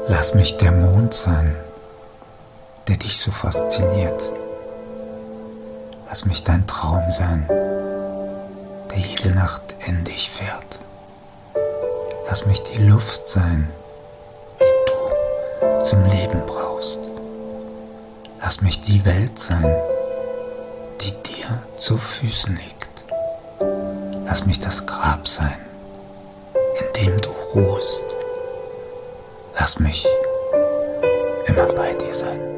Lass mich der Mond sein, der dich so fasziniert. Lass mich dein Traum sein, der jede Nacht in dich fährt. Lass mich die Luft sein, die du zum Leben brauchst. Lass mich die Welt sein, die dir zu Füßen liegt. Lass mich das Grab sein, in dem du ruhst. Lass mich immer bei dir sein.